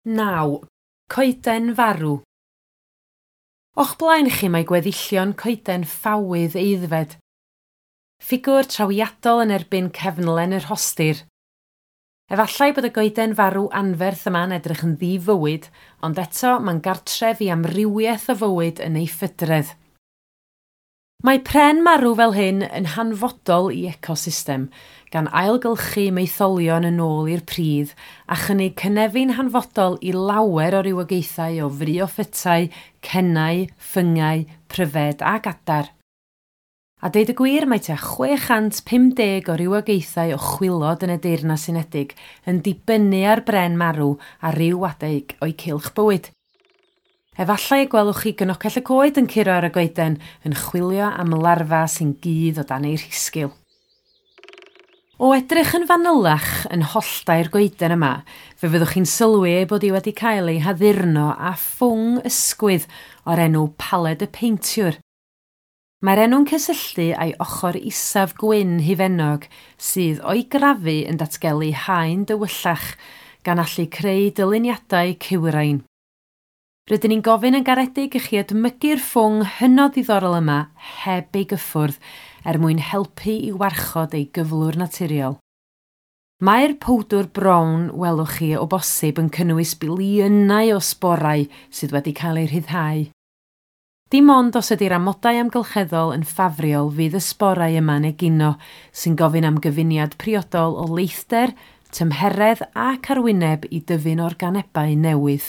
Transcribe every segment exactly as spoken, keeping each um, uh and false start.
naw. Coeden farw. O'ch blaen chi mae gweddillion coeden ffawydd eiddfed. Ffigwr trawiadol yn erbyn cefnlen yr hostir. Efallai bod y goeden farw anferth yma'n edrych yn ddifywyd, ond eto mae'n gartref i amrywiaeth o fywyd yn ei ffydredd. Mae pren marw fel hyn yn hanfodol i ecosystem, gan ailgylchu meitholion yn ôl i'r pridd a chynnig cynefu'n hanfodol i lawer o rywogaethau o fryophytau, cennau, ffyngau, pryfed a gadar. A deud y gwir mae tua chwe chant pum deg o rywogaethau o chwilod yn y Deyrnas Unedig yn dibynnu ar bren marw a ryw adeg o'i cylch bywyd. Efallai y gwelwch chi gynocell y coed yn curo ar y goeden yn chwilio am larfa sy'n gudd o dan ei rhisgil. O edrych yn fanylach yn holltau'r goeden yma, fe fyddwch chi'n sylwi bod hi wedi cael ei haddurno â ffwng ysgwydd o'r enw paled y peintiwr. Mae'r enw'n cysylltu â'i ochr isaf gwyn hifennog sydd o'i grafu yn datgelu haen dywyllach gan allu creu dyluniadau cywrain. Rydyn ni'n gofyn yn garedig i chi edmygu'r ffwng hynod ddiddorol yma heb ei gyffwrdd er mwyn helpu i warchod ei gyflwr naturiol. Mae'r powdwr brown welwch chi o bosib yn cynnwys biliynau o sborau sydd wedi cael eu rhyddhau. Dim ond os ydy'r amodau amgylcheddol yn ffafriol fydd y sborau yma'n egino sy'n gofyn am gyfuniad priodol o leithder, tymheredd ac arwyneb i dyfu'n organebau newydd.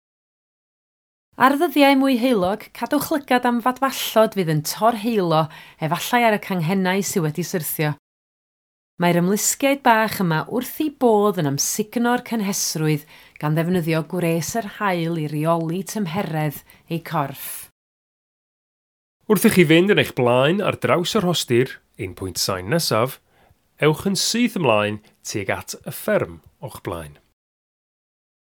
Ar ddyddiau mwy heulog, cadwch lygad am fadfallod fydd yn torheilo efallai ar y canghennau sydd wedi syrthio. Mae'r ymlusgiaid bach yma wrth ei bodd yn amsugno'r cynhesrwydd gan ddefnyddio gwres yr haul i reoli tymheredd eu corff. Wrth i chi fynd yn eich blaen ar draws yr hostir, un pwynt sain nesaf, ewch yn syth ymlaen tuag at y fferm o'ch blaen.